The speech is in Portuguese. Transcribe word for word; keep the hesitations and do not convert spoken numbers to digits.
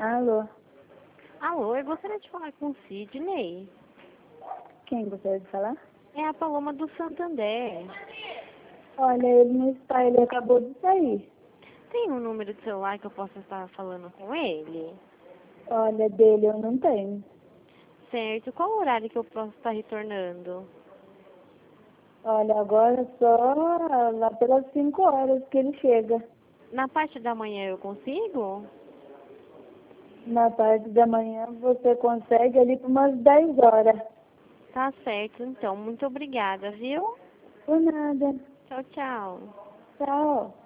Alô, Alô, eu gostaria de falar com o Sidney. quem gostaria de falar? É a Paloma do Santander. Olha, ele não está, ele acabou de sair. Tem um número de celular que eu possa estar falando com ele? Olha, dele eu não tenho. Certo. Qual o horário que eu posso estar retornando? Olha, agora só lá pelas cinco horas que ele chega. Na parte da manhã eu consigo? Na parte da manhã você consegue ali por umas dez horas. Tá certo, então. Muito obrigada, viu? Por nada. Tchau, tchau. Tchau.